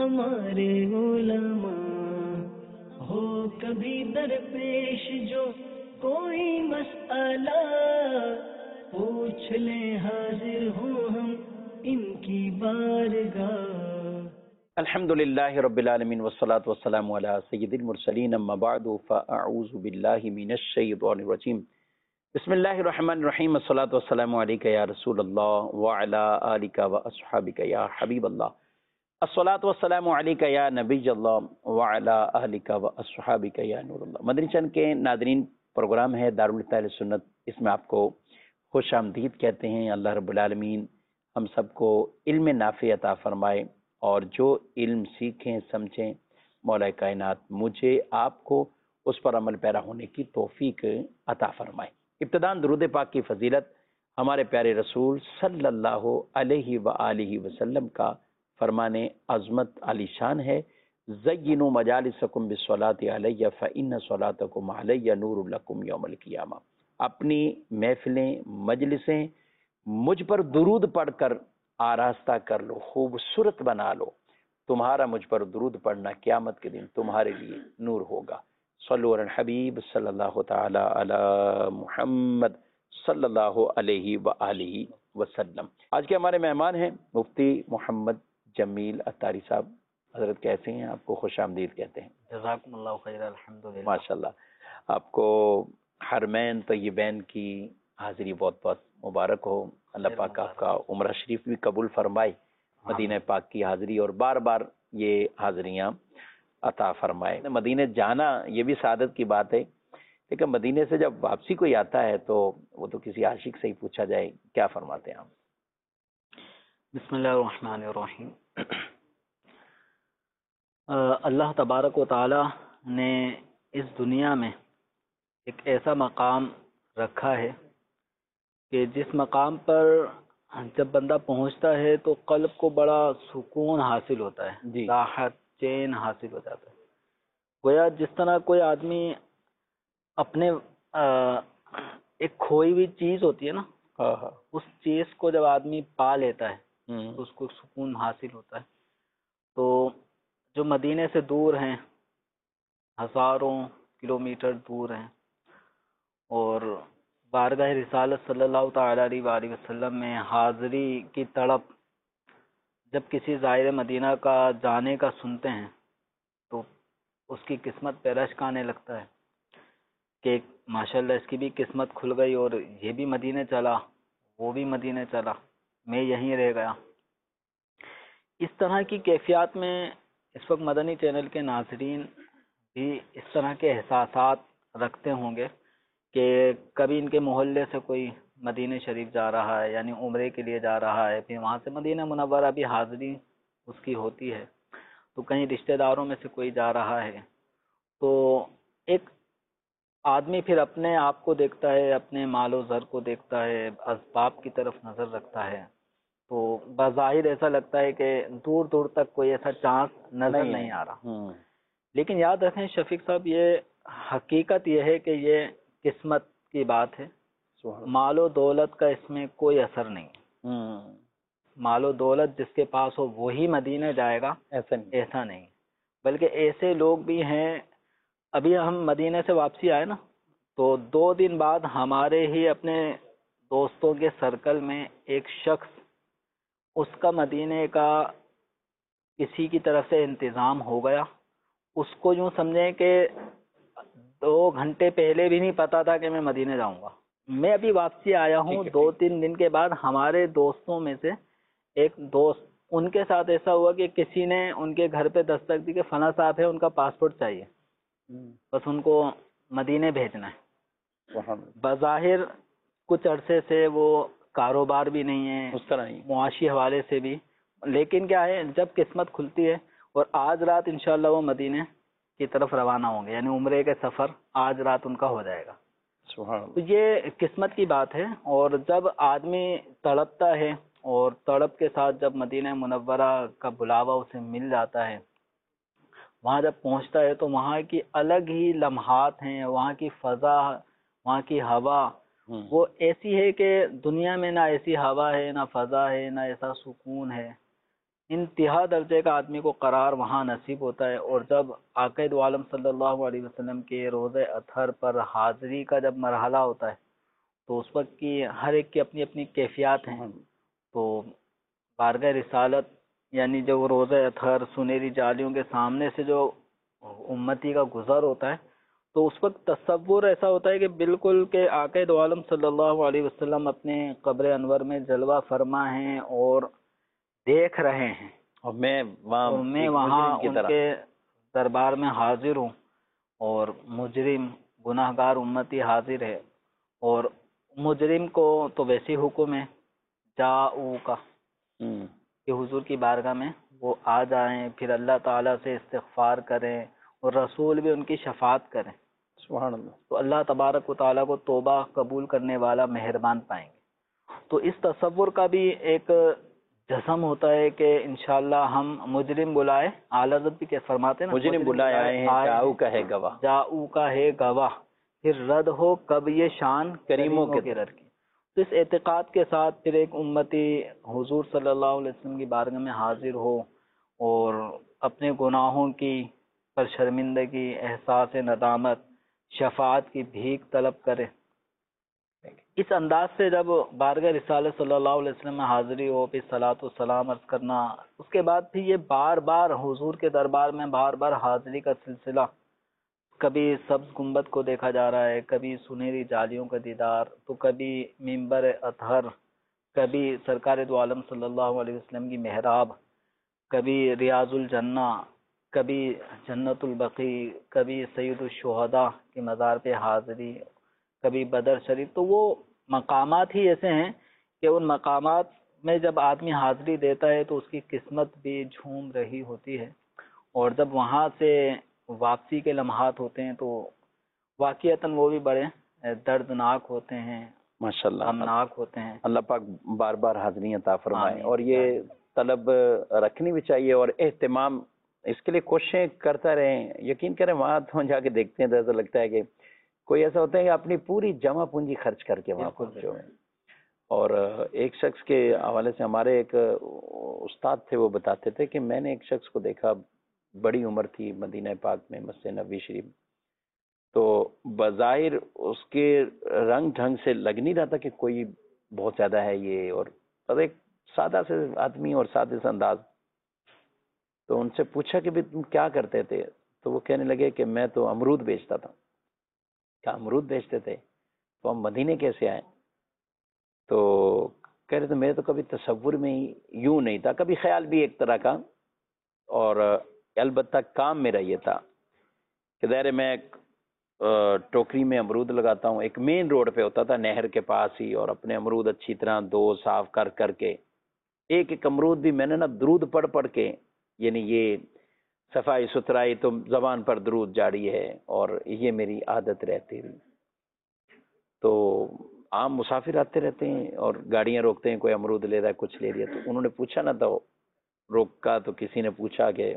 ہمارے علماء ہو کبھی درپیش جو کوئی مسئلہ پوچھ لیں حاضر ہوں ہم ان کی بارگاہ۔ الحمد للہ رب العالمین والصلاة والسلام علی سید المرسلین اما بعد فاعوذ باللہ من الشیطان الرجیم بسم اللہ الرحمن الرحیم الصلاة والسلام علیک یا رسول اللہ وعلی آلک واصحابک یا حبیب اللہ الصلاة والسلام علیک یا نبی اللہ وعلی آلک واصحابک یا نور اللہ۔ مدنی چینل کے ناظرین، پروگرام ہے دارالفتہ اہل سنت، اس میں آپ کو خوش آمدید کہتے ہیں۔ اللہ رب العالمین ہم سب کو علم نافع عطا فرمائے اور جو علم سیکھیں سمجھیں، مولا کائنات مجھے آپ کو اس پر عمل پیرا ہونے کی توفیق عطا فرمائے۔ ابتداً درود پاک کی فضیلت ہمارے پیارے رسول صلی اللہ علیہ وآلہ وسلم کا فرمان عظمت علی شان ہے، زینوا مجالسکم بالصلاۃ علیہ فإن صلاتکم علیہ نور لکم یوم القیامہ۔ اپنی محفلیں مجلسیں مجھ پر درود پڑھ کر آراستہ کر لو، خوبصورت بنا لو، تمہارا مجھ پر درود پڑھنا قیامت کے دن تمہارے لیے نور ہوگا۔ صلو علی الحبیب صلی اللہ تعالی علی محمد صلی اللہ علیہ وآلہ وسلم۔ آج کے ہمارے مہمان ہیں مفتی محمد جمیل عطاری صاحب۔ حضرت کیسے ہیں؟ آپ کو خوش آمدید کہتے ہیں۔ جزاکم اللہ خیر، الحمدللہ۔ ماشاءاللہ، آپ کو حرمین طیبین کی حاضری بہت بہت مبارک ہو۔ اللہ پاک آپ کا عمرہ شریف بھی قبول فرمائے، مدینہ پاک کی حاضری اور بار بار یہ حاضریاں عطا فرمائے۔ مدینہ جانا یہ بھی سعادت کی بات ہے، لیکن مدینے سے جب واپسی کوئی آتا ہے تو وہ تو کسی عاشق سے ہی پوچھا جائے، کیا فرماتے ہیں آپ؟ بسم اللہ الرحمن الرحیم۔ اللہ تبارک و تعالی نے اس دنیا میں ایک ایسا مقام رکھا ہے کہ جس مقام پر جب بندہ پہنچتا ہے تو قلب کو بڑا سکون حاصل ہوتا ہے، راحت چین حاصل ہو جاتا ہے۔ گویا جس طرح کوئی آدمی اپنے ایک کھوئی ہوئی چیز ہوتی ہے نا، اس چیز کو جب آدمی پا لیتا ہے تو اس کو سکون حاصل ہوتا ہے۔ تو جو مدینے سے دور ہیں، ہزاروں کلومیٹر دور ہیں، اور بارگاہ رسالت صلی اللہ تعالی علیہ وآلہ وسلم میں حاضری کی تڑپ جب کسی زائر مدینہ کا جانے کا سنتے ہیں تو اس کی قسمت پہ رشک آنے لگتا ہے کہ ماشاءاللہ اس کی بھی قسمت کھل گئی اور یہ بھی مدینے چلا، وہ بھی مدینے چلا، میں یہیں رہ گیا۔ اس طرح کی کیفیات میں اس وقت مدنی چینل کے ناظرین بھی اس طرح کے احساسات رکھتے ہوں گے کہ کبھی ان کے محلے سے کوئی مدینہ شریف جا رہا ہے، یعنی عمرے کے لیے جا رہا ہے، پھر وہاں سے مدینہ منورہ بھی حاضری اس کی ہوتی ہے، تو کہیں رشتہ داروں میں سے کوئی جا رہا ہے، تو ایک آدمی پھر اپنے آپ کو دیکھتا ہے، اپنے مال و زر کو دیکھتا ہے، اسباب کی طرف نظر رکھتا ہے، تو بظاہر ایسا لگتا ہے کہ دور دور تک کوئی ایسا چانس نظر نہیں آ رہا۔ لیکن یاد رکھیں شفیق صاحب، یہ حقیقت یہ ہے کہ یہ قسمت کی بات ہے۔ مال و دولت کا اس میں کوئی اثر نہیں۔ مال و دولت جس کے پاس ہو وہی مدینہ جائے گا، ایسا نہیں، بلکہ ایسے لوگ بھی ہیں۔ ابھی ہم مدینہ سے واپسی آئے نا، تو 2 دن بعد ہمارے ہی اپنے دوستوں کے سرکل میں ایک شخص، اس کا مدینے کا کسی کی طرف سے انتظام ہو گیا، اس کو یوں سمجھیں کہ 2 گھنٹے پہلے بھی نہیں پتا تھا کہ میں مدینے جاؤں گا۔ میں ابھی واپسی آیا ہوں، 2-3 دن کے بعد ہمارے دوستوں میں سے ایک دوست، ان کے ساتھ ایسا ہوا کہ کسی نے ان کے گھر پہ دستک دی کہ فلاں صاحب ہے، ان کا پاسپورٹ چاہیے، بس ان کو مدینے بھیجنا ہے۔ بظاہر کچھ عرصے سے وہ کاروبار بھی نہیں ہے، اس طرح ہی معاشی حوالے سے بھی، لیکن کیا ہے جب قسمت کھلتی ہے، اور آج رات انشاءاللہ وہ مدینے کی طرف روانہ ہوں گے، یعنی عمرے کا سفر آج رات ان کا ہو جائے گا۔ تو یہ قسمت کی بات ہے، اور جب آدمی تڑپتا ہے اور تڑپ کے ساتھ جب مدینہ منورہ کا بلاوا اسے مل جاتا ہے، وہاں جب پہنچتا ہے تو وہاں کی الگ ہی لمحات ہیں، وہاں کی فضا، وہاں کی ہوا وہ ایسی ہے کہ دنیا میں نہ ایسی ہوا ہے، نہ فضا ہے، نہ ایسا سکون ہے انتہا درجے کا آدمی کو قرار وہاں نصیب ہوتا ہے. اور جب آقا دو عالم صلی اللہ علیہ وسلم کے روزہ اطہر پر حاضری کا جب مرحلہ ہوتا ہے تو اس وقت کی ہر ایک کی اپنی اپنی کیفیات ہیں. تو بارگاہ رسالت یعنی جو روزہ اطہر سنہری جالیوں کے سامنے سے جو امتی کا گزر ہوتا ہے تو اس وقت تصور ایسا ہوتا ہے کہ بالکل کہ آقا دو عالم صلی اللہ علیہ وسلم اپنے قبر انور میں جلوہ فرما ہیں اور دیکھ رہے ہیں، اور میں میں وہاں ان کے دربار میں حاضر ہوں اور مجرم گناہ گار امتی حاضر ہے. اور مجرم کو تو ویسی حکم ہے جاؤ کا کہ حضور کی بارگاہ میں وہ آ جائیں، پھر اللہ تعالیٰ سے استغفار کریں اور رسول بھی ان کی شفاعت کریں. سبحان اللہ. تو اللہ تبارک و تعالیٰ کو توبہ قبول کرنے والا مہربان پائیں گے. تو اس تصور کا بھی ایک جسم ہوتا ہے کہ انشاءاللہ ہم مجرم بلائے، اعلیٰ حضرت بھی کیا فرماتے ہیں نا، مجرم بلائے آئے ہیں، جاؤ کا ہے گواہ، جاؤ کا ہے گواہ، پھر رد ہو کب یہ شان کریموں کے در کی. تو اس اعتقاد کے ساتھ پھر ایک امتی حضور صلی اللہ علیہ وسلم کی بارگاہ میں حاضر ہو اور اپنے گناہوں کی پر شرمندگی، احساس ندامت، شفاعت کی بھیک طلب کرے. اس انداز سے جب بارگاہ رسالت صلی اللہ علیہ وسلم میں حاضری ہو، پھر صلاۃ و سلام عرض کرنا، اس کے بعد پھر یہ بار بار حضور کے دربار میں بار بار حاضری کا سلسلہ، کبھی سبز گنبد کو دیکھا جا رہا ہے، کبھی سنہری جالیوں کا دیدار، تو کبھی منبر اطہر، کبھی سرکار دو عالم صلی اللہ علیہ وسلم کی محراب، کبھی ریاض الجنہ، کبھی جنت البقیع، کبھی سید الشہداء کی مزار پہ حاضری، کبھی بدر شریف. تو وہ مقامات ہی ایسے ہیں کہ ان مقامات میں جب آدمی حاضری دیتا ہے تو اس کی قسمت بھی جھوم رہی ہوتی ہے. اور جب وہاں سے واپسی کے لمحات ہوتے ہیں تو واقعتاً وہ بھی بڑے دردناک ہوتے ہیں، ماشاءاللہ، غمناک ہوتے ہیں. اللہ پاک بار بار حاضری عطا فرمائے. اور یہ طلب رکھنی بھی چاہیے اور اہتمام اس کے لیے کوششیں کرتا رہیں. یقین کریں وہاں تو جا کے دیکھتے ہیں تو ایسا لگتا ہے کہ کوئی ایسا ہوتا ہے کہ اپنی پوری جمع پونجی خرچ کر کے وہاں پہنچے ہوئے. اور ایک شخص کے حوالے سے ہمارے ایک استاد تھے، وہ بتاتے تھے کہ میں نے ایک شخص کو دیکھا، بڑی عمر تھی، مدینہ پاک میں مسجد نبوی شریف، تو بظاہر اس کے رنگ ڈھنگ سے لگ نہیں رہا تھا کہ کوئی بہت زیادہ ہے یہ، اور ایک سادہ سے آدمی اور سادے سے انداز. تو ان سے پوچھا کہ تم کیا کرتے تھے؟ تو وہ کہنے لگے کہ میں تو امرود بیچتا تھا. کیا امرود بیچتے تھے؟ تو ہم مدینے کیسے آئے؟ تو کہہ رہے تھے میرے تو کبھی تصور میں ہی یوں نہیں تھا، کبھی خیال بھی ایک طرح کا، اور البتہ کام میرا یہ تھا کہ ظاہر میں ٹوکری میں امرود لگاتا ہوں. ایک مین روڈ پہ ہوتا تھا نہر کے پاس ہی، اور اپنے امرود اچھی طرح دو صاف کر کر کے ایک ایک امرود بھی میں نے نا درود پڑھ پڑھ کے، یعنی یہ صفائی ستھرائی تو زبان پر درود جاری ہے اور یہ میری عادت رہتی ہے. تو عام مسافر آتے رہتے ہیں اور گاڑیاں روکتے ہیں، کوئی امرود لے رہا ہے، کچھ لے رہی ہے. تو انہوں نے پوچھا نہ تو روکا، تو کسی نے پوچھا کہ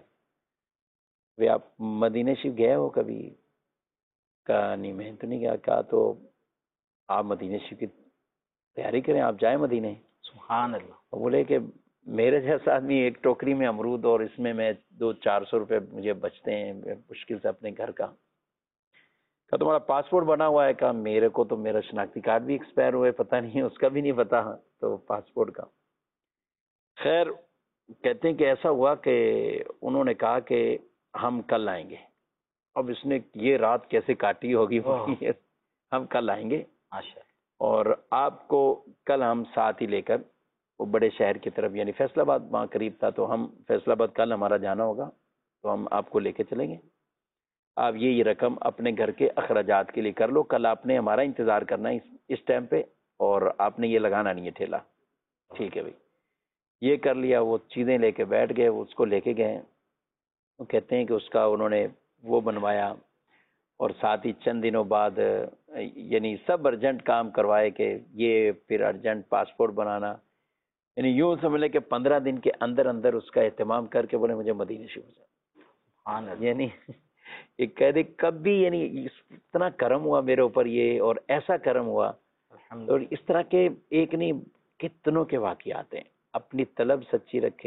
وہ آپ مدینے شریف گئے ہو کبھی؟ کہا نہیں میں تو نہیں گیا. کہا تو آپ مدینے شریف کی تیاری کریں، آپ جائیں مدینے. سبحان اللہ. بولے کہ میرے جیسا آدمی ایک ٹوکری میں امرود، اور اس میں 200-400 روپے مجھے بچتے ہیں مشکل سے اپنے گھر کا. کہا تمہارا پاسپورٹ بنا ہوا ہے؟ کہا میرے کو تو میرا شناختی کارڈ بھی ایکسپائر ہوئے، پتہ نہیں اس کا بھی نہیں پتا تو پاسپورٹ کا. خیر کہتے ہیں کہ ایسا ہوا کہ انہوں نے کہا کہ ہم کل آئیں گے. اب اس نے یہ رات کیسے کاٹی ہوگی، ہم کل آئیں گے اور آپ کو کل ہم ساتھ ہی لے کر وہ بڑے شہر کی طرف، یعنی فیصل آباد وہاں قریب تھا، تو ہم فیصل آباد کل ہمارا جانا ہوگا تو ہم آپ کو لے کے چلیں گے. آپ یہ رقم اپنے گھر کے اخراجات کے لیے کر لو، کل آپ نے ہمارا انتظار کرنا ہے اس ٹائم پہ، اور آپ نے یہ لگانا نہیں ہے ٹھیلا. ٹھیک ہے بھائی. یہ کر لیا، وہ چیزیں لے کے بیٹھ گئے، اس کو لے کے گئے. وہ کہتے ہیں کہ اس کا انہوں نے وہ بنوایا، اور ساتھ ہی چند دنوں بعد یعنی سب ارجنٹ کام کروائے کہ یہ پھر ارجنٹ پاسپورٹ بنانا، یعنی یوں سمجھ لیں کہ 15 دن کے اندر اندر اس کا اہتمام کر کے بولے مجھے مدینے شریف جانا. یعنی ایک کہہ دے کبھی، یعنی اتنا کرم ہوا میرے اوپر یہ، اور ایسا کرم ہوا. اور اس طرح کے ایک نہیں کتنوں کے واقعات ہیں. اپنی طلب سچی رکھیں،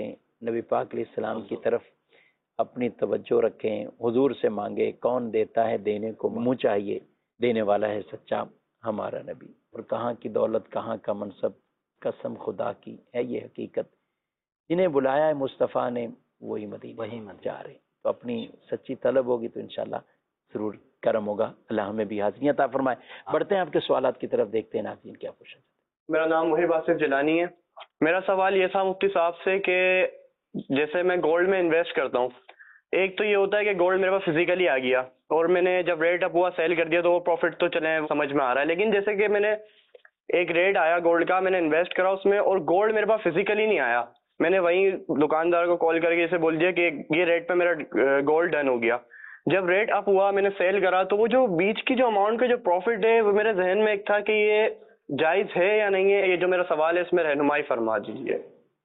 نبی پاک علیہ السلام کی طرف اپنی توجہ رکھیں، حضور سے مانگے، کون دیتا ہے دینے کو منہ چاہیے، دینے والا ہے سچا ہمارا نبی، اور کہاں کی دولت کہاں کا منصب، قسم خدا کی ہے یہ حقیقت، جنہیں بلایا ہے مصطفیٰ نے وہی مدینہ جا رہے، تو اپنی سچی طلب ہوگی تو انشاءاللہ ضرور کرم ہوگا، اللہ ہمیں بھی حاضری عطا فرمائے۔ بڑھتے ہیں آپ کے سوالات کی طرف، دیکھتے ہیں ناظرین کیا پوچھا۔ میرا نام محب آصف جیلانی ہے۔ میرا سوال یہ تھا مفتی صاحب سے کہ جیسے میں گولڈ میں انویسٹ کرتا ہوں، ایک تو یہ ہوتا ہے کہ گولڈ میرے پاس فزیکلی آ گیا اور میں نے جب ریٹ اپ ہوا سیل کر دیا تو وہ پروفٹ تو چلیں سمجھ میں آ رہا ہے، لیکن جیسے کہ میں نے ایک ریٹ آیا گولڈ کا، میں نے انویسٹ کرا اس میں اور گولڈ میرے پاس فزیکلی نہیں آیا، میں نے وہیں دکاندار کو کال کر کے اسے بول دیا کہ یہ ریٹ پہ میرا گولڈ ڈن ہو گیا۔ جب ریٹ اپ ہوا میں نے سیل کرا تو وہ جو بیچ کی جو اماؤنٹ کا جو پروفٹ ہے وہ میرے ذہن میں ایک تھا کہ یہ جائز ہے یا نہیں ہے، یہ جو میرا سوال ہے اس میں رہنمائی فرما دیجیے۔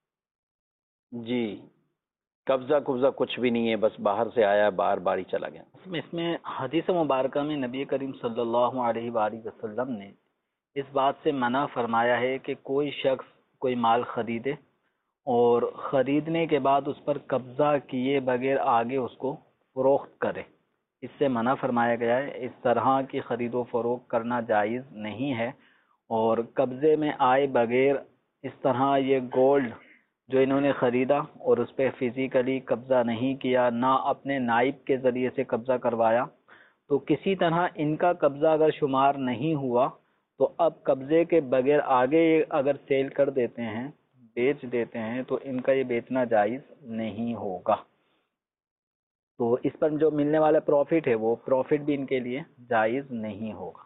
جی، قبضہ کچھ بھی نہیں ہے، بس باہر سے آیا، بار بار ہی چلا گیا۔ اس میں حدیث مبارکہ میں نبی کریم صلی اللہ علیہ وآلہ وسلم نے اس بات سے منع فرمایا ہے کہ کوئی شخص کوئی مال خریدے اور خریدنے کے بعد اس پر قبضہ کیے بغیر آگے اس کو فروخت کرے، اس سے منع فرمایا گیا ہے۔ اس طرح کی خرید و فروخت کرنا جائز نہیں ہے، اور قبضے میں آئے بغیر اس طرح یہ گولڈ جو انہوں نے خریدا اور اس پہ فزیکلی قبضہ نہیں کیا، نہ اپنے نائب کے ذریعے سے قبضہ کروایا، تو کسی طرح ان کا قبضہ اگر شمار نہیں ہوا تو اب قبضے کے بغیر آگے اگر سیل کر دیتے ہیں، بیچ دیتے ہیں، تو ان کا یہ بیچنا جائز نہیں ہوگا۔ تو اس پر جو ملنے والا پروفٹ ہے وہ پروفٹ بھی ان کے لیے جائز نہیں ہوگا۔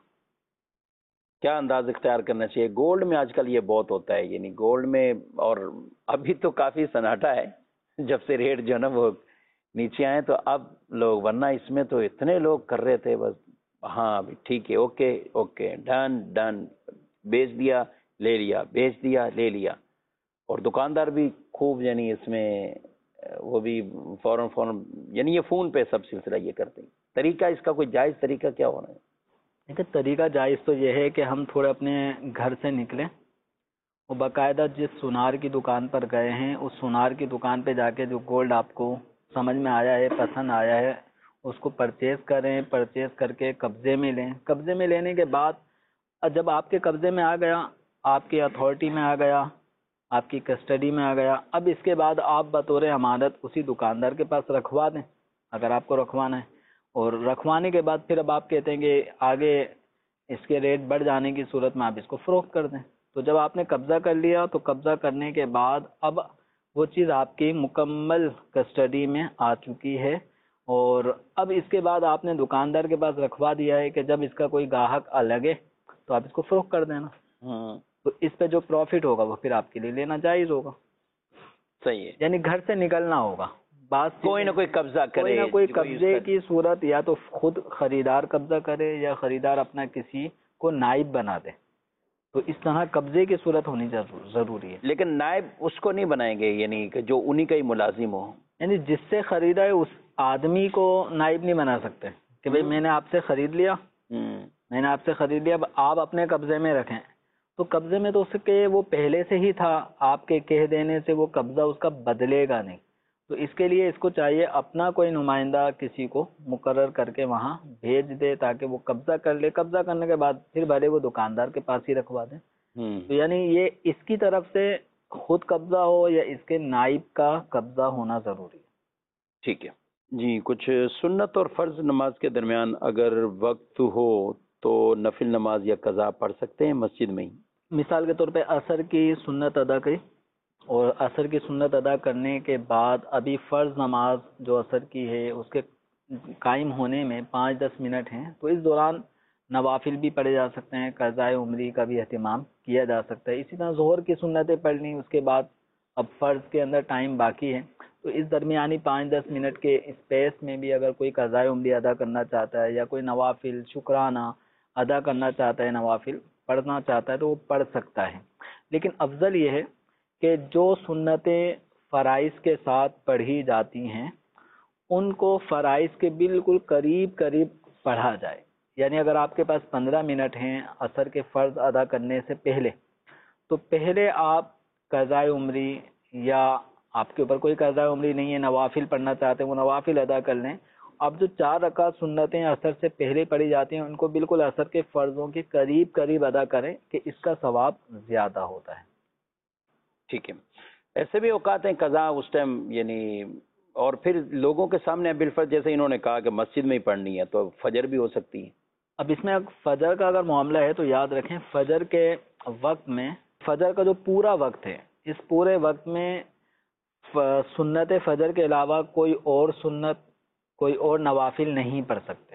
کیا انداز اختیار کرنا چاہیے؟ گولڈ میں آج کل یہ بہت ہوتا ہے، یعنی گولڈ میں، اور ابھی تو کافی سناٹا ہے جب سے ریٹ جو ہے نا وہ نیچے آئے، تو اب لوگ، ورنہ اس میں تو اتنے لوگ کر رہے تھے، بس ہاں ٹھیک ہے، اوکے ڈن، بیچ دیا لے لیا، بیچ دیا لے لیا، اور دکاندار بھی خوب، یعنی اس میں وہ بھی فوراً یعنی یہ فون پہ سب سلسلہ یہ کرتے ہیں۔ طریقہ اس کا کوئی جائز طریقہ کیا ہونا ہے؟ دیکھیں، طریقہ جائز تو یہ ہے کہ ہم تھوڑے اپنے گھر سے نکلیں اور باقاعدہ جس سونار کی دکان پر گئے ہیں اس سونار کی دکان پہ جا کے جو گولڈ آپ کو سمجھ میں آیا ہے، پسند آیا ہے، اس کو پرچیز کریں، پرچیز کر کے قبضے میں لیں۔ قبضے میں لینے کے بعد جب آپ کے قبضے میں آ گیا، آپ کی اتھارٹی میں آ گیا، آپ کی کسٹڈی میں آ گیا، اب اس کے بعد آپ بطور امانت اسی دکاندار کے پاس رکھوا دیں اگر آپ کو رکھوانا ہے، اور رکھوانے کے بعد پھر اب آپ کہتے ہیں کہ آگے اس کے ریٹ بڑھ جانے کی صورت میں آپ اس کو فروخت کر دیں۔ تو جب آپ نے قبضہ کر لیا تو قبضہ کرنے کے بعد اب وہ چیز آپ کی مکمل کسٹڈی میں آ چکی ہے، اور اب اس کے بعد آپ نے دکاندار کے پاس رکھوا دیا ہے کہ جب اس کا کوئی گاہک لگے تو آپ اس کو فروخت کر دینا۔ تو اس پہ جو پروفٹ ہوگا وہ پھر آپ کے لیے لینا جائز ہوگا۔ صحیح ہے، یعنی گھر سے نکلنا ہوگا، بات کوئی نہ کوئی قبضہ کرے، کوئی نہ کوئی قبضے کی صورت، یا تو خود خریدار قبضہ کرے یا خریدار اپنا کسی کو نائب بنا دے، تو اس طرح قبضے کی صورت ہونی ضروری ہے۔ لیکن نائب اس کو نہیں بنائیں گے، یعنی کہ جو انہی کا ہی ملازم ہو، یعنی جس سے خریدا ہے اس آدمی کو نائب نہیں بنا سکتے کہ بھئی میں نے آپ سے خرید لیا، اب آپ اپنے قبضے میں رکھیں، تو قبضے میں تو اس کے وہ پہلے سے ہی تھا، آپ کے کہہ دینے سے وہ قبضہ اس کا بدلے گا نہیں، تو اس کے لیے اس کو چاہیے اپنا کوئی نمائندہ کسی کو مقرر کر کے وہاں بھیج دے تاکہ وہ قبضہ کر لے، قبضہ کرنے کے بعد پھر بھلے وہ دکاندار کے پاس ہی رکھوا دیں۔ تو یعنی یہ اس کی طرف سے خود قبضہ ہو یا اس کے نائب کا قبضہ ہونا ضروری ہے۔ ٹھیک ہے جی۔ کچھ سنت اور فرض نماز کے درمیان اگر وقت ہو تو نفل نماز یا قضا پڑھ سکتے ہیں مسجد میں ہی؟ مثال کے طور پہ عصر کی سنت ادا کی، اور عصر کی سنت ادا کرنے کے بعد ابھی فرض نماز جو عصر کی ہے اس کے قائم ہونے میں 5-10 منٹ ہیں، تو اس دوران نوافل بھی پڑھے جا سکتے ہیں، قضائے عمری کا بھی اہتمام کیا جا سکتا ہے۔ اسی طرح ظہر کی سنتیں پڑھ لیں، اس کے بعد اب فرض کے اندر ٹائم باقی ہے، تو اس درمیانی 5-10 منٹ کے اسپیس میں بھی اگر کوئی قضائے عمری ادا کرنا چاہتا ہے یا کوئی نوافل شکرانہ ادا کرنا چاہتا ہے، نوافل پڑھنا چاہتا ہے، تو وہ پڑھ سکتا ہے۔ لیکن افضل یہ ہے کہ جو سنتیں فرائض کے ساتھ پڑھی جاتی ہیں ان کو فرائض کے بالکل قریب پڑھا جائے۔ یعنی اگر آپ کے پاس 15 منٹ ہیں عصر کے فرض ادا کرنے سے پہلے، تو پہلے آپ قضائے عمری یا آپ کے اوپر کوئی قضاء عمری نہیں ہے، نوافل پڑھنا چاہتے ہیں وہ نوافل ادا کر لیں. اب جو 4 رکعت سنتیں عصر سے پہلے پڑھی جاتی ہیں ان کو بالکل عصر کے فرضوں کے قریب قریب ادا کریں کہ اس کا ثواب زیادہ ہوتا ہے. ٹھیک ہے. ایسے بھی اوقات ہیں قضا اس ٹائم یعنی، اور پھر لوگوں کے سامنے بالفرض جیسے انہوں نے کہا کہ مسجد میں ہی پڑھنی ہے تو فجر بھی ہو سکتی ہے. اب اس میں فجر کا اگر معاملہ ہے تو یاد رکھیں فجر کے وقت میں، فجر کا جو پورا وقت ہے اس پورے وقت میں سنت فجر کے علاوہ کوئی اور سنت، کوئی اور نوافل نہیں پڑھ سکتے.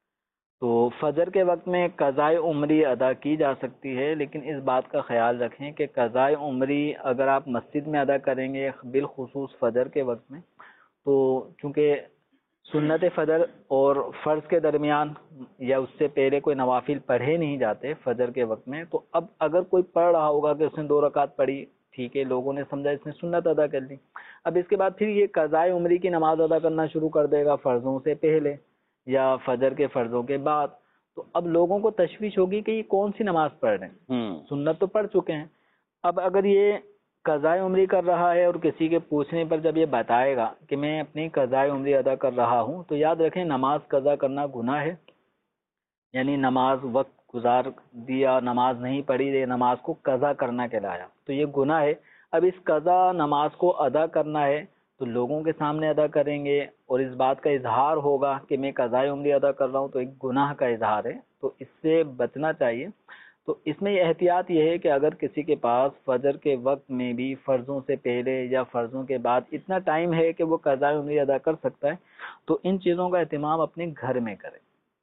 تو فجر کے وقت میں قضاء عمری ادا کی جا سکتی ہے، لیکن اس بات کا خیال رکھیں کہ قضاء عمری اگر آپ مسجد میں ادا کریں گے بالخصوص فجر کے وقت میں، تو چونکہ سنت فجر اور فرض کے درمیان یا اس سے پہلے کوئی نوافل پڑھے نہیں جاتے فجر کے وقت میں، تو اب اگر کوئی پڑھ رہا ہوگا کہ اس نے 2 رکعت پڑھی، ٹھیک ہے، لوگوں نے سمجھا اس نے سنت ادا کر لی، اب اس کے بعد پھر یہ قضاء عمری کی نماز ادا کرنا شروع کر دے گا فرضوں سے پہلے یا فجر کے فرضوں کے بعد، تو اب لوگوں کو تشویش ہوگی کہ یہ کون سی نماز پڑھ رہے ہیں، سنت تو پڑھ چکے ہیں. اب اگر یہ قضاء عمری کر رہا ہے اور کسی کے پوچھنے پر جب یہ بتائے گا کہ میں اپنی قضاء عمری ادا کر رہا ہوں، تو یاد رکھیں نماز قضا کرنا گناہ ہے، یعنی نماز وقت گزار دیا، نماز نہیں پڑھی، نماز کو قضا کرنا کہلایا، تو یہ گناہ ہے. اب اس قضا نماز کو ادا کرنا ہے تو لوگوں کے سامنے ادا کریں گے اور اس بات کا اظہار ہوگا کہ میں قضاء عمری ادا کر رہا ہوں، تو ایک گناہ کا اظہار ہے، تو اس سے بچنا چاہیے. تو اس میں یہ احتیاط یہ ہے کہ اگر کسی کے پاس فجر کے وقت میں بھی فرضوں سے پہلے یا فرضوں کے بعد اتنا ٹائم ہے کہ وہ قضاء عمری ادا کر سکتا ہے، تو ان چیزوں کا اہتمام اپنے گھر میں کرے.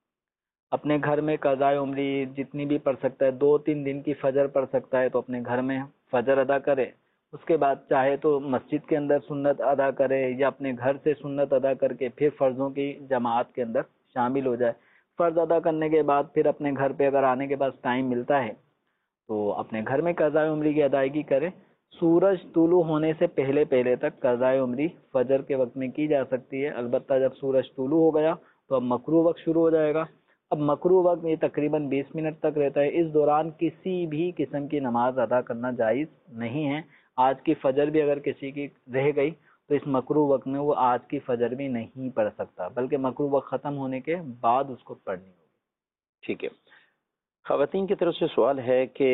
اپنے گھر میں قضاء عمری جتنی بھی پڑھ سکتا ہے، 2-3 دن کی فجر پڑھ سکتا ہے تو اپنے گھر میں فجر ادا کرے. اس کے بعد چاہے تو مسجد کے اندر سنت ادا کرے یا اپنے گھر سے سنت ادا کر کے پھر فرضوں کی جماعت کے اندر شامل ہو جائے. فرض ادا کرنے کے بعد پھر اپنے گھر پہ اگر آنے کے بعد ٹائم ملتا ہے تو اپنے گھر میں قضاء عمری کی ادائیگی کرے. سورج طلوع ہونے سے پہلے پہلے تک قضاء عمری فجر کے وقت میں کی جا سکتی ہے، البتہ جب سورج طلوع ہو گیا تو اب مکروہ وقت شروع ہو جائے گا. اب مکروہ وقت یہ تقریباً 20 منٹ تک رہتا ہے، اس دوران کسی بھی قسم کی نماز ادا کرنا جائز نہیں ہے. آج کی فجر بھی اگر کسی کی رہ گئی تو اس مکروہ وقت میں وہ آج کی فجر بھی نہیں پڑھ سکتا، بلکہ مکروہ وقت ختم ہونے کے بعد اس کو پڑھنی ہوگی. ٹھیک ہے. خواتین کی طرف سے سوال ہے کہ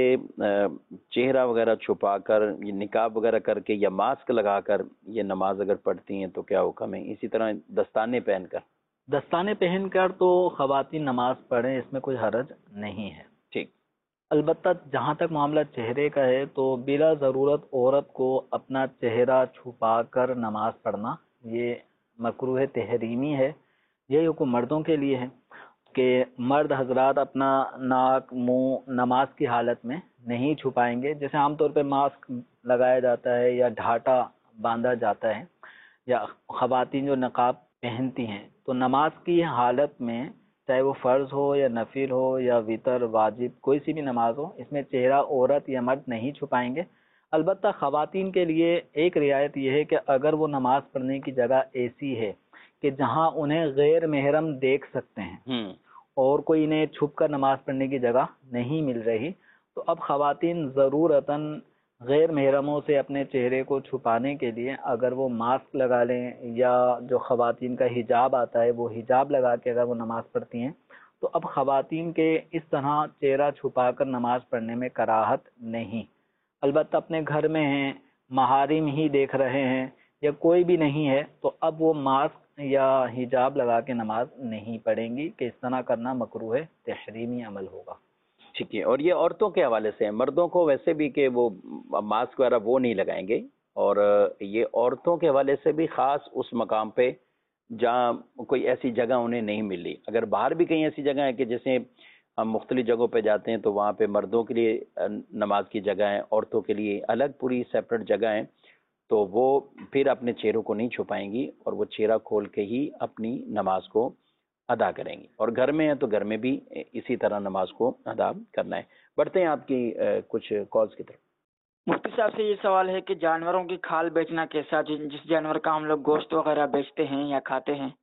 چہرہ وغیرہ چھپا کر، یہ نقاب وغیرہ کر کے یا ماسک لگا کر یہ نماز اگر پڑھتی ہیں تو کیا حکم ہے؟ اسی طرح دستانے پہن کر. دستانے پہن کر تو خواتین نماز پڑھیں، اس میں کوئی حرج نہیں ہے. ٹھیک. البتہ جہاں تک معاملہ چہرے کا ہے تو بلا ضرورت عورت کو اپنا چہرہ چھپا کر نماز پڑھنا یہ مکروہ تحریمی ہے. یہی حکم مردوں کے لیے ہے کہ مرد حضرات اپنا ناک منہ نماز کی حالت میں نہیں چھپائیں گے. جیسے عام طور پہ ماسک لگایا جاتا ہے یا ڈھاٹا باندھا جاتا ہے یا خواتین جو نقاب پہنتی ہیں، تو نماز کی حالت میں چاہے وہ فرض ہو یا نفل ہو یا وتر واجب کوئی سی بھی نماز ہو، اس میں چہرہ عورت یا مرد نہیں چھپائیں گے. البتہ خواتین کے لیے ایک رعایت یہ ہے کہ اگر وہ نماز پڑھنے کی جگہ ایسی ہے کہ جہاں انہیں غیر محرم دیکھ سکتے ہیں اور کوئی انہیں چھپ کر نماز پڑھنے کی جگہ نہیں مل رہی، تو اب خواتین ضرورتاً غیر محرموں سے اپنے چہرے کو چھپانے کے لیے اگر وہ ماسک لگا لیں یا جو خواتین کا حجاب آتا ہے وہ حجاب لگا کے اگر وہ نماز پڑھتی ہیں، تو اب خواتین کے اس طرح چہرہ چھپا کر نماز پڑھنے میں کراہت نہیں. البتہ اپنے گھر میں ہیں، محارم ہی دیکھ رہے ہیں یا کوئی بھی نہیں ہے، تو اب وہ ماسک یا حجاب لگا کے نماز نہیں پڑھیں گی کہ اس طرح کرنا مکروہ تحریمی عمل ہوگا. ٹھیک ہے. اور یہ عورتوں کے حوالے سے ہے، مردوں کو ویسے بھی کہ وہ ماسک وغیرہ وہ نہیں لگائیں گے، اور یہ عورتوں کے حوالے سے بھی خاص اس مقام پہ جہاں کوئی ایسی جگہ انہیں نہیں ملی. اگر باہر بھی کہیں ایسی جگہ ہے کہ جیسے ہم مختلف جگہوں پہ جاتے ہیں تو وہاں پہ مردوں کے لیے نماز کی جگہ ہیں، عورتوں کے لیے الگ پوری سیپریٹ جگہ ہیں، تو وہ پھر اپنے چہروں کو نہیں چھپائیں گی اور وہ چہرہ کھول کے ہی اپنی نماز کو ادا کریں گی. اور گھر میں ہیں تو گھر میں بھی اسی طرح نماز کو ادا کرنا ہے. بڑھتے ہیں آپ کی کچھ کالز کی طرف. مفتی صاحب سے یہ سوال ہے کہ جانوروں کی کھال بیچنا کیسا، جس جانور کا ہم لوگ گوشت وغیرہ بیچتے ہیں یا کھاتے ہیں؟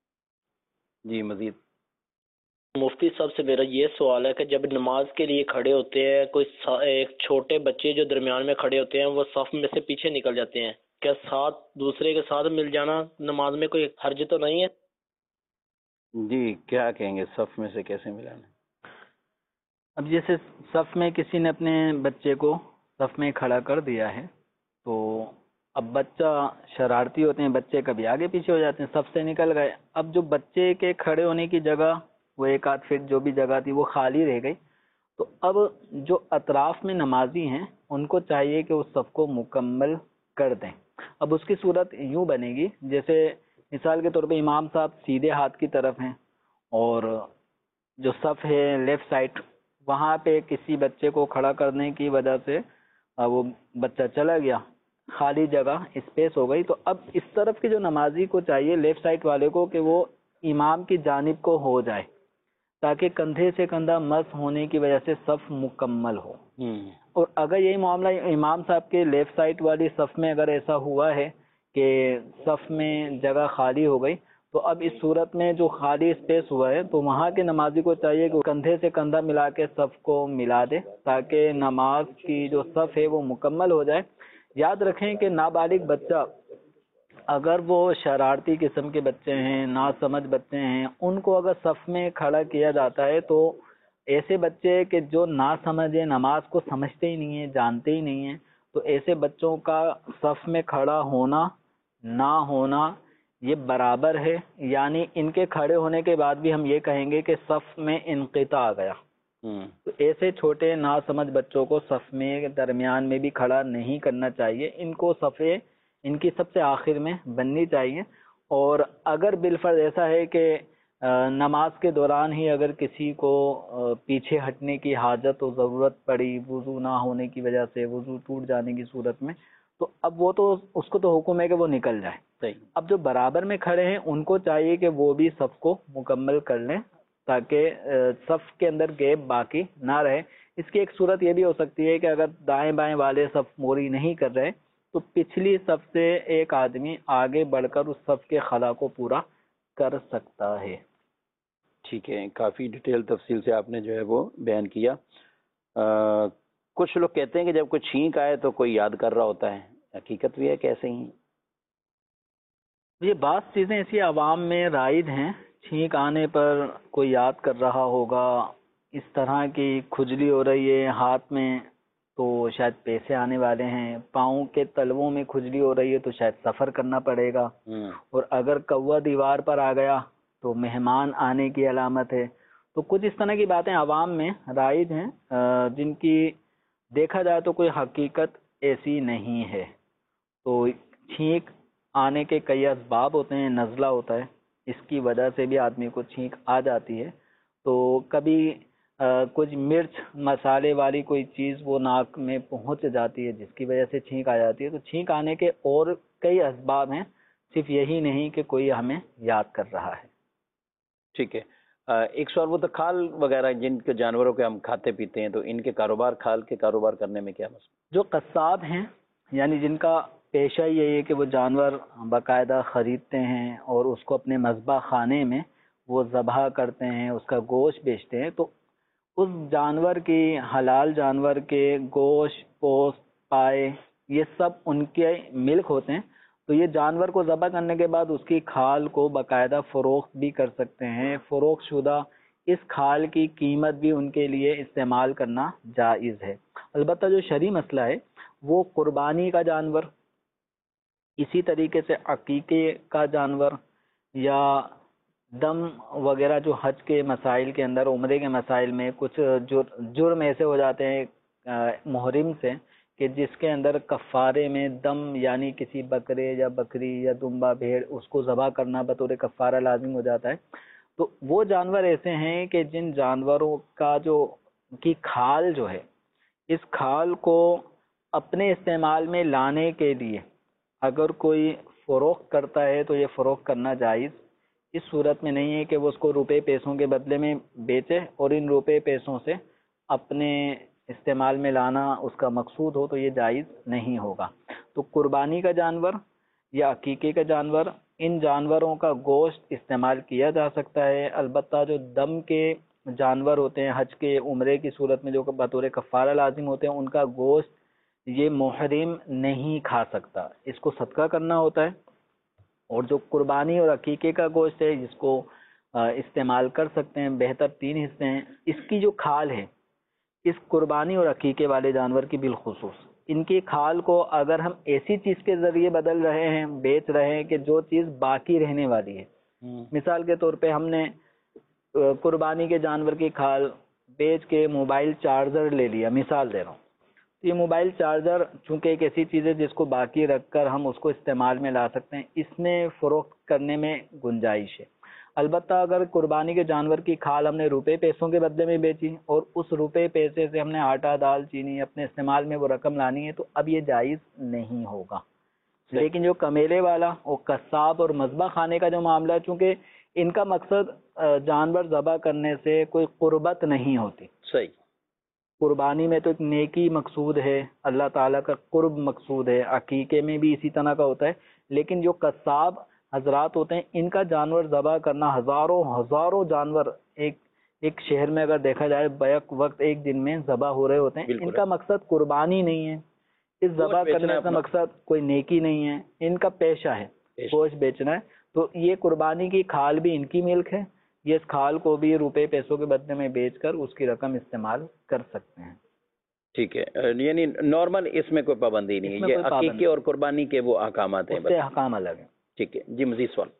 جی مزید. مفتی صاحب سے میرا یہ سوال ہے کہ جب نماز کے لیے کھڑے ہوتے ہیں، کوئی ایک چھوٹے بچے جو درمیان میں کھڑے ہوتے ہیں وہ صف میں سے پیچھے نکل جاتے ہیں، کیا ساتھ دوسرے کے ساتھ مل جانا نماز میں کوئی حرج تو نہیں ہے؟ جی کیا کہیں گے صف میں سے کیسے ملانا؟ اب جیسے صف میں کسی نے اپنے بچے کو صف میں کھڑا کر دیا ہے تو اب بچہ شرارتی ہوتے ہیں، بچے کبھی آگے پیچھے ہو جاتے ہیں، صف سے نکل گئے، اب جو بچے کے کھڑے ہونے کی جگہ وہ 1 آدھ فٹ جو بھی جگہ تھی وہ خالی رہ گئی، تو اب جو اطراف میں نمازی ہیں ان کو چاہیے کہ اس صف کو مکمل کر دیں۔ اب اس کی صورت یوں بنے گی، جیسے مثال کے طور پہ امام صاحب سیدھے ہاتھ کی طرف ہیں اور جو صف ہے لیفٹ سائڈ، وہاں پہ کسی بچے کو کھڑا کرنے کی وجہ سے وہ بچہ چلا گیا، خالی جگہ اسپیس ہو گئی، تو اب اس طرف کے جو نمازی کو چاہیے لیفٹ سائڈ والے کو کہ وہ امام کی جانب کو ہو جائے تاکہ کندھے سے کندھا مس ہونے کی وجہ سے صف مکمل ہو۔ اور اگر یہی معاملہ امام صاحب کے لیفٹ سائڈ والی صف میں اگر ایسا ہوا ہے کہ صف میں جگہ خالی ہو گئی، تو اب اس صورت میں جو خالی اسپیس ہوا ہے تو وہاں کے نمازی کو چاہیے کہ کندھے سے کندھا ملا کے صف کو ملا دے تاکہ نماز کی جو صف ہے وہ مکمل ہو جائے۔ یاد رکھیں کہ نابالغ بچہ اگر وہ شرارتی قسم کے بچے ہیں، ناسمجھ بچے ہیں، ان کو اگر صف میں کھڑا کیا جاتا ہے تو ایسے بچے کہ جو ناسمجھ ہیں، نماز کو سمجھتے ہی نہیں ہیں، جانتے ہی نہیں ہیں، تو ایسے بچوں کا صف میں کھڑا ہونا نہ ہونا یہ برابر ہے، یعنی ان کے کھڑے ہونے کے بعد بھی ہم یہ کہیں گے کہ صف میں انقطاع آ گیا۔ تو ایسے چھوٹے ناسمجھ بچوں کو صف میں درمیان میں بھی کھڑا نہیں کرنا چاہیے، ان کو صفیں ان کی سب سے آخر میں بننی چاہیے۔ اور اگر بالفرض ایسا ہے کہ نماز کے دوران ہی اگر کسی کو پیچھے ہٹنے کی حاجت و ضرورت پڑی وضو نہ ہونے کی وجہ سے، وضو ٹوٹ جانے کی صورت میں، تو اب وہ تو اس کو تو حکم ہے کہ وہ نکل جائے۔ اب جو برابر میں کھڑے ہیں ان کو چاہیے کہ وہ بھی صف کو مکمل کر لیں تاکہ صف کے اندر گیپ باقی نہ رہے۔ اس کی ایک صورت یہ بھی ہو سکتی ہے کہ اگر دائیں بائیں والے صف موری نہیں کر رہے تو پچھلی صف سے ایک آدمی آگے بڑھ کر اس صف کے خلا کو پورا کر سکتا ہے۔ ٹھیک ہے، کافی ڈیٹیل تفصیل سے آپ نے جو ہے وہ بیان کیا۔ کچھ لوگ کہتے ہیں کہ جب کوئی چھینک آئے تو کوئی یاد کر رہا ہوتا ہے، حقیقت بھی ہے کیسے ہی؟ یہ بعض چیزیں ایسی عوام میں رائج ہیں، چھینک آنے پر کوئی یاد کر رہا ہوگا، اس طرح کی کھجلی ہو رہی ہے ہاتھ میں تو شاید پیسے آنے والے ہیں، پاؤں کے تلووں میں کھجلی ہو رہی ہے تو شاید سفر کرنا پڑے گا، اور اگر کوا دیوار پر آ گیا تو مہمان آنے کی علامت ہے۔ تو کچھ اس طرح کی باتیں عوام میں رائج ہیں جن کی دیکھا جائے تو کوئی حقیقت ایسی نہیں ہے۔ تو چھینک آنے کے کئی اسباب ہوتے ہیں، نزلہ ہوتا ہے، اس کی وجہ سے بھی آدمی کو چھینک آ جاتی ہے۔ تو کبھی کچھ مرچ مسالے والی کوئی چیز وہ ناک میں پہنچ جاتی ہے جس کی وجہ سے چھینک آ جاتی ہے۔ تو چھینک آنے کے اور کئی اسباب ہیں، صرف یہی نہیں کہ کوئی ہمیں یاد کر رہا ہے۔ ٹھیک ہے، ایک سوال، وہ تو کھال وغیرہ جن کے جانوروں کے ہم کھاتے پیتے ہیں تو ان کے کاروبار، کھال کے کاروبار کرنے میں کیا مسئلہ؟ جو قصاب ہیں یعنی جن کا پیشہ یہی ہے کہ وہ جانور باقاعدہ خریدتے ہیں اور اس کو اپنے مذبح خانے میں وہ ذبح کرتے ہیں، اس کا گوشت بیچتے ہیں، تو اس جانور کی، حلال جانور کے گوشت، پوست، پائے، یہ سب ان کے ملک ہوتے ہیں۔ تو یہ جانور کو ذبح کرنے کے بعد اس کی کھال کو باقاعدہ فروخت بھی کر سکتے ہیں، فروخت شدہ اس کھال کی قیمت بھی ان کے لیے استعمال کرنا جائز ہے۔ البتہ جو شرعی مسئلہ ہے وہ قربانی کا جانور، اسی طریقے سے عقیقے کا جانور، یا دم وغیرہ جو حج کے مسائل کے اندر، عمرے کے مسائل میں کچھ جرم ایسے ہو جاتے ہیں محرم سے کہ جس کے اندر کفارے میں دم یعنی کسی بکرے یا بکری یا دمبا بھیڑ اس کو ذبح کرنا بطور کفارہ لازم ہو جاتا ہے۔ تو وہ جانور ایسے ہیں کہ جن جانوروں کا کی کھال جو ہے، اس کھال کو اپنے استعمال میں لانے کے لیے اگر کوئی فروخت کرتا ہے تو یہ فروخت کرنا جائز اس صورت میں نہیں ہے کہ وہ اس کو روپے پیسوں کے بدلے میں بیچے اور ان روپے پیسوں سے اپنے استعمال میں لانا اس کا مقصود ہو، تو یہ جائز نہیں ہوگا۔ تو قربانی کا جانور یا عقیقے کا جانور، ان جانوروں کا گوشت استعمال کیا جا سکتا ہے۔ البتہ جو دم کے جانور ہوتے ہیں حج کے عمرے کی صورت میں جو بطور کفارہ لازم ہوتے ہیں، ان کا گوشت یہ محرم نہیں کھا سکتا، اس کو صدقہ کرنا ہوتا ہے. اور جو قربانی اور عقیقے کا گوشت ہے جس کو استعمال کر سکتے ہیں، بہتر 3 حصے ہیں. اس کی جو کھال ہے اس قربانی اور عقیقے والے جانور کی بالخصوص، ان کی کھال کو اگر ہم ایسی چیز کے ذریعے بدل رہے ہیں، بیچ رہے ہیں کہ جو چیز باقی رہنے والی ہے، مثال کے طور پہ ہم نے قربانی کے جانور کی کھال بیچ کے موبائل چارجر لے لیا، مثال دے رہا ہوں. یہ موبائل چارجر چونکہ ایک ایسی چیز ہے جس کو باقی رکھ کر ہم اس کو استعمال میں لا سکتے ہیں، اس میں فروخت کرنے میں گنجائش ہے. البتہ اگر قربانی کے جانور کی کھال ہم نے روپے پیسوں کے بدلے میں بیچی اور اس روپے پیسے سے ہم نے آٹا دال چینی اپنے استعمال میں وہ رقم لانی ہے تو اب یہ جائز نہیں ہوگا. لیکن جو کمیلے والا اور قصاب اور مذبح خانے کا جو معاملہ ہے، چونکہ ان کا مقصد جانور ذبح کرنے سے کوئی قربت نہیں ہوتی. صحیح. قربانی میں تو ایک نیکی مقصود ہے، اللہ تعالیٰ کا قرب مقصود ہے، عقیقے میں بھی اسی طرح کا ہوتا ہے. لیکن جو قصاب حضرات ہوتے ہیں ان کا جانور ذبح کرنا، ہزاروں جانور ایک شہر میں اگر دیکھا جائے بیک وقت ایک دن میں ذبح ہو رہے ہوتے ہیں. ان کا مقصد قربانی نہیں ہے، اس ذبح کرنے کا مقصد کوئی نیکی نہیں ہے، ان کا پیشہ ہے گوشت بیچنا ہے. تو یہ قربانی کی کھال بھی ان کی ملک ہے، یہ اس کھال کو بھی روپے پیسوں کے بدلے میں بیچ کر اس کی رقم استعمال کر سکتے ہیں. ٹھیک ہے، یعنی نارمل اس میں کوئی پابندی نہیں ہے، یہ عقیقے اور قربانی کے وہ احکامات ہیں، احکام الگ ہیں. ٹھیک ہے جی. مزید سوال.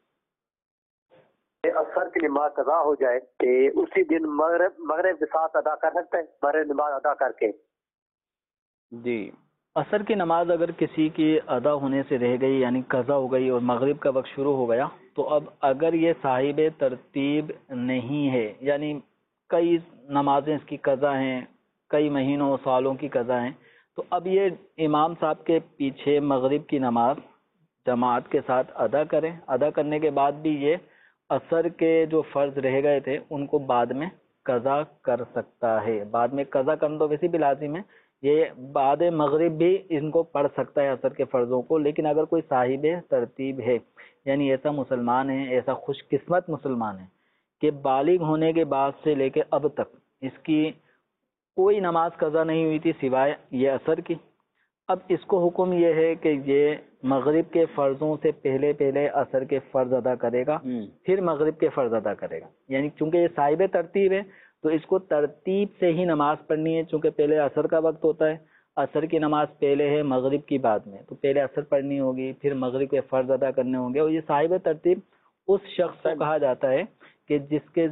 اثر کی نماز قضا ہو جائے کہ اسی دن مغرب کے ساتھ ادا کر سکتے ہیں، مغرب نماز ادا کر کے؟ جی. عصر کی نماز اگر کسی کی ادا ہونے سے رہ گئی یعنی قضا ہو گئی اور مغرب کا وقت شروع ہو گیا تو اب اگر یہ صاحب ترتیب نہیں ہے، یعنی کئی نمازیں اس کی قضا ہیں، کئی مہینوں سالوں کی قضا ہیں، تو اب یہ امام صاحب کے پیچھے مغرب کی نماز جماعت کے ساتھ ادا کریں. ادا کرنے کے بعد بھی یہ عصر کے جو فرض رہ گئے تھے ان کو بعد میں قضا کر سکتا ہے. بعد میں قضا کرنا تو ویسے بھی لازم ہے، یہ بعد مغرب بھی ان کو پڑھ سکتا ہے عصر کے فرضوں کو. لیکن اگر کوئی صاحب ترتیب ہے، یعنی ایسا مسلمان ہے، ایسا خوش قسمت مسلمان ہے کہ بالغ ہونے کے بعد سے لے کے اب تک اس کی کوئی نماز قضا نہیں ہوئی تھی سوائے یہ عصر کی، اب اس کو حکم یہ ہے کہ یہ مغرب کے فرضوں سے پہلے عصر کے فرض ادا کرے گا، پھر مغرب کے فرض ادا کرے گا. یعنی چونکہ یہ صاحب ترتیب ہے تو اس کو ترتیب سے ہی نماز پڑھنی ہے. چونکہ پہلے عصر کا وقت ہوتا ہے، عصر کی نماز پہلے ہے مغرب کی بعد میں، تو پہلے عصر پڑھنی ہوگی، پھر مغرب کے فرض ادا کرنے ہوں گے. اور یہ صاحب ترتیب اس شخص کو کہا جاتا ہے کہ جس کے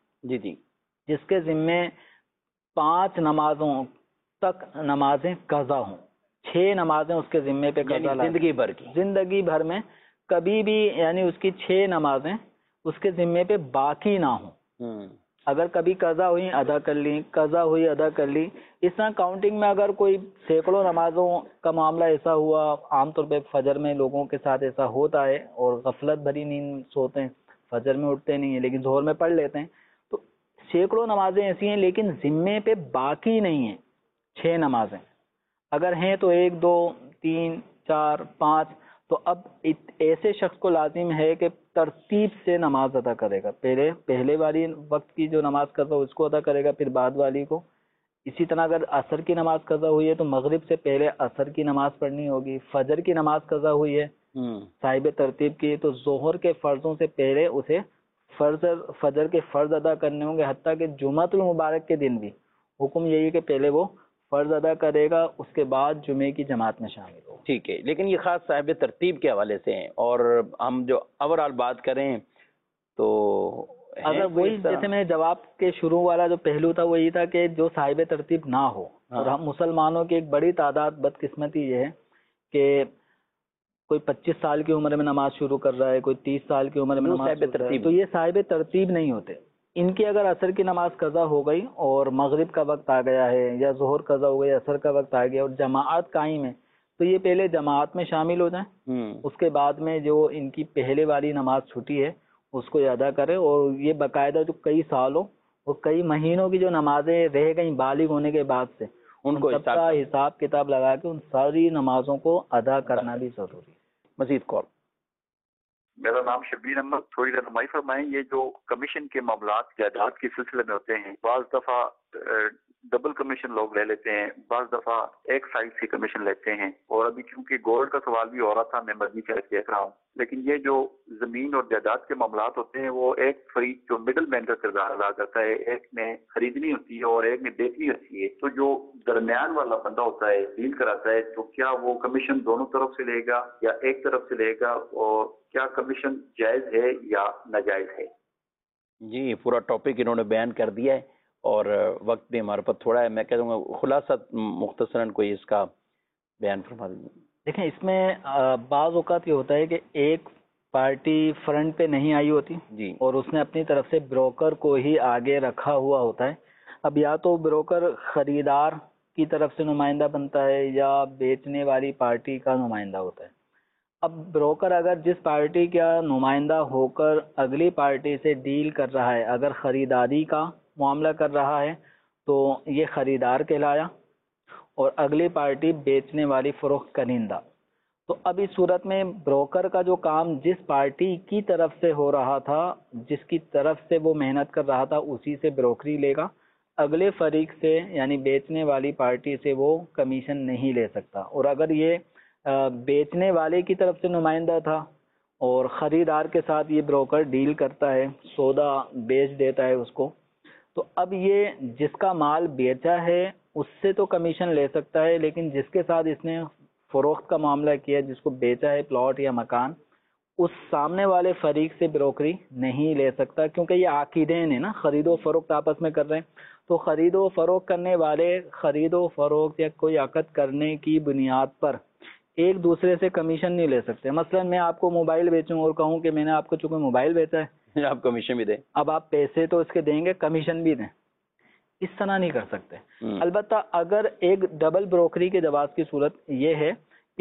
ذمے 5 نمازوں تک نمازیں قضا ہوں، 6 نمازیں اس کے ذمے پہ قضا، زندگی بھر میں کبھی بھی، یعنی اس کی 6 نمازیں اس کے ذمے پہ باقی نہ ہوں. اگر کبھی قضا ہوئی ادا کر لی، قضا ہوئی ادا کر لی. اس طرح کاؤنٹنگ میں اگر کوئی سینکڑوں نمازوں کا معاملہ ایسا ہوا، عام طور پہ فجر میں لوگوں کے ساتھ ایسا ہوتا ہے اور غفلت بھری نیند سوتے ہیں، فجر میں اٹھتے نہیں ہیں لیکن ظہر میں پڑھ لیتے ہیں، تو سینکڑوں نمازیں ایسی ہیں لیکن ذمے پہ باقی نہیں ہیں 6 نمازیں. اگر ہیں تو 1 2 3 4 5، تو اب ایسے شخص کو لازم ہے کہ ترتیب سے نماز ادا کرے گا. پہلے والی وقت کی جو نماز قضا ہو اس کو ادا کرے گا، پھر بعد والی کو. اسی طرح اگر عصر کی نماز قضا ہوئی ہے تو مغرب سے پہلے عصر کی نماز پڑھنی ہوگی. فجر کی نماز قضا ہوئی ہے صاحب ترتیب کی تو ظہر کے فرضوں سے پہلے اسے فجر کے فرض ادا کرنے ہوں گے. حتیٰ کہ جمعۃ المبارک کے دن بھی حکم یہی ہے کہ پہلے وہ فرض ادا کرے گا، اس کے بعد جمعے کی جماعت میں شامل ہو. ٹھیک ہے، لیکن یہ خاص صاحب ترتیب کے حوالے سے ہیں، اور ہم جو اوور آل بات کریں تو اگر وہی جیسے میں نے جواب کے شروع والا جو پہلو تھا وہ یہ تھا کہ جو صاحب ترتیب نہ ہو. اور ہم مسلمانوں کی ایک بڑی تعداد بدقسمتی یہ ہے کہ کوئی 25 سال کی عمر میں نماز شروع کر رہا ہے، کوئی 30 سال کی عمر میں نماز شروع کر رہا ہے، تو یہ صاحب ترتیب نہیں ہوتے. ان کی اگر عصر کی نماز قضا ہو گئی اور مغرب کا وقت آ گیا ہے، یا ظہر قضا ہو گئی، عصر کا وقت آ گیا اور جماعت قائم ہے، تو یہ پہلے جماعت میں شامل ہو جائیں. اس کے بعد میں جو ان کی پہلے والی نماز چھٹی ہے اس کو ادا کرے. اور یہ باقاعدہ جو کئی سالوں اور کئی مہینوں کی جو نمازیں رہ گئیں بالغ ہونے کے بعد سے، ان کو حساب کتاب لگا کے ان ساری نمازوں کو ادا کرنا بھی ضروری ہے. مزید کال. میرا نام شبیر احمد. تھوڑی رہنمائی فرمائیں، یہ جو کمیشن کے معاملات جائیداد کے سلسلے میں ہوتے ہیں، بعض دفعہ डबल कमीशन लोग ले लेते हैं, बाज़ दफ़ा एक साइड से कमीशन लेते हैं। और अभी क्योंकि गोल्ड का सवाल भी हो रहा था, मैं मदनी चैनल देख रहा हूँ, लेकिन ये जो ज़मीन और जायदाद के मामलात होते हैं वो एक फरीक जो मिडल मैन का किरदार अदा करता है, एक ने खरीदनी होती है और एक ने बेचनी होती है। तो जो दरमियान वाला बंदा होता है, डील कराता है, तो क्या वो कमीशन दोनों तरफ से लेगा या एक तरफ से लेगा, और क्या कमीशन जायज़ है या नाजायज़ है? जी, पूरा टॉपिक इन्होंने बयान कर दिया है और वक्त भी हमारे पास थोड़ा है। मैं कह दूँगा खुलासा मुख्तसरन कोई इसका बयान फरमा देंगे। देखें, इसमें बाज़ औक़ात ये होता है कि एक पार्टी फ्रंट पे नहीं आई होती जी, और उसने अपनी तरफ से ब्रोकर को ही आगे रखा हुआ होता है। अब या तो ब्रोकर ख़रीदार की तरफ से नुमाइंदा बनता है या बेचने वाली पार्टी का नुमाइंदा होता है। अब ब्रोकर अगर जिस पार्टी का नुमाइंदा होकर अगली पार्टी से डील कर रहा है, अगर ख़रीदारी का मामला कर रहा है तो ये ख़रीदार कहलाया, और अगली पार्टी बेचने वाली फ़रोख्त कनिंदा। तो अब इस सूरत में ब्रोकर का जो काम जिस पार्टी की तरफ से हो रहा था, जिसकी तरफ से वो मेहनत कर रहा था, उसी से ब्रोकरी लेगा। अगले फरीक से यानी बेचने वाली पार्टी से वो कमीशन नहीं ले सकता। और अगर ये बेचने वाले की तरफ से नुमाइंदा था और ख़रीदार के साथ ये ब्रोकर डील करता है, सौदा बेच देता है उसको, तो अब ये जिसका माल बेचा है उससे तो कमीशन ले सकता है, लेकिन जिसके साथ इसने फ़रोख्त का मामला किया, जिसको बेचा है प्लॉट या मकान, उस सामने वाले फरीक से ब्रोकरी नहीं ले सकता, क्योंकि ये आकीदेन है ना, ख़रीदो फ़रोख्त आपस में कर रहे हैं। तो ख़रीदो फ़रोख्त करने वाले ख़रीदो फ़रोख्त या कोई अक़द करने की बुनियाद पर एक दूसरे से कमीशन नहीं ले सकते। मसलन मैं आपको मोबाइल बेचूं और कहूं कि मैंने आपको चूँकि मोबाइल बेचा है, आप कमीशन भी दें, अब आप पैसे तो इसके देंगे, कमीशन भी दें, इस तरह नहीं कर सकते। अलबत्ता अगर एक डबल ब्रोकरी के जवाज़ की सूरत ये है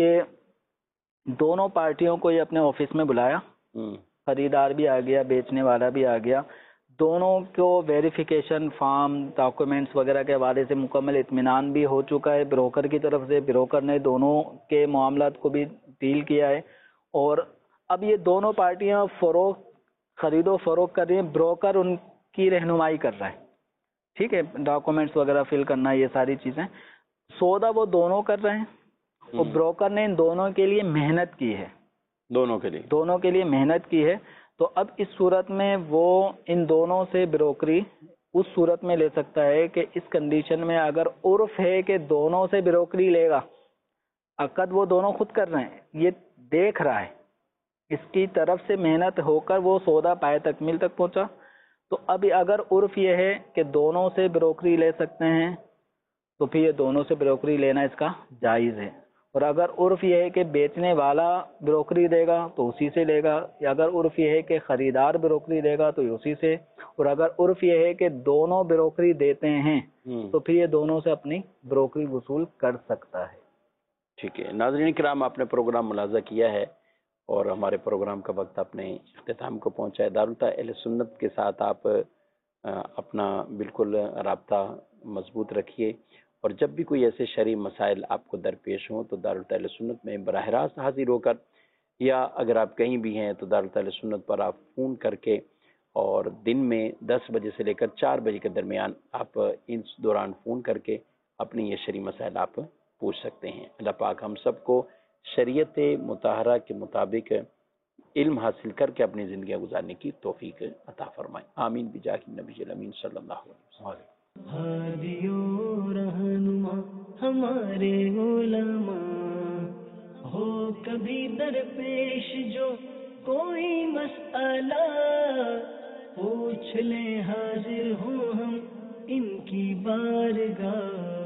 कि दोनों पार्टियों को ये अपने ऑफिस में बुलाया, खरीदार भी आ गया, बेचने वाला भी आ गया, दोनों को वेरिफिकेशन फॉर्म डॉक्यूमेंट्स वगैरह के हवाले से मुकम्मल इत्मीनान भी हो चुका है ब्रोकर की तरफ से, ब्रोकर ने दोनों के मामलात को भी डील किया है, और अब ये दोनों पार्टियां खरीदो फरोख्त कर रही हैं, ब्रोकर उनकी रहनुमाई कर रहा है, ठीक है, डॉक्यूमेंट्स वगैरह फिल करना, ये सारी चीज़ें, सौदा वो दोनों कर रहे हैं और ब्रोकर ने इन दोनों के लिए मेहनत की है, दोनों के लिए मेहनत की है। तो अब इस सूरत में वो इन दोनों से ब्रोकरी उस सूरत में ले सकता है कि इस कंडीशन में अगर उर्फ है कि दोनों से ब्रोकरी लेगा, अक़द वो दोनों खुद कर रहे हैं, ये देख रहा है, इसकी तरफ से मेहनत होकर वो सौदा पाए तकमील तक पहुंचा, तो अब अगर उर्फ ये है कि दोनों से ब्रोकरी ले सकते हैं तो फिर ये दोनों से ब्रोकरी लेना इसका जायज़ है। और अगर उर्फ ये है कि बेचने वाला ब्रोकरी देगा तो उसी से लेगा, या अगर उर्फ ये है कि ख़रीदार ब्रोकरी देगा तो उसी से, और अगर उर्फ ये है कि दोनों ब्रोकरी देते हैं तो फिर ये दोनों से अपनी ब्रोकरी वसूल कर सकता है। ठीक है नाज़रीन किराम, आपने प्रोग्राम मुलाज़ा किया है और हमारे प्रोग्राम का वक्त अपने इख्तिताम को पहुंचा है। दारुल अहले सुन्नत के साथ आप अपना बिल्कुल राब्ता मजबूत रखिए, और जब भी कोई ऐसे शरई मसाइल आपको दरपेश हों तो दारुल अहले सुन्नत में बराह रास्त हाजिर होकर, या अगर आप कहीं भी हैं तो दारुल अहले सुन्नत पर आप फ़ोन करके, और दिन में 10 बजे से लेकर 4 बजे के दरमियान आप इस दौरान फ़ोन करके अपने ये शरई मसाइल आप पूछ सकते हैं। अल्लाह पाक हम सबको शरीयत मुताहरा के मुताबिक इल्म हासिल करके अपनी ज़िंदगी गुजारने की तौफीक अता फरमाए। आमीन बिजाहि नबी अमीन सल्लल्लाहु अलैहि वसल्लम। हादियो रहनुमा हमारे उलमा, हो कभी दरपेश जो कोई मसला, पूछ ले हाजिर हूँ हम इनकी बारगाह।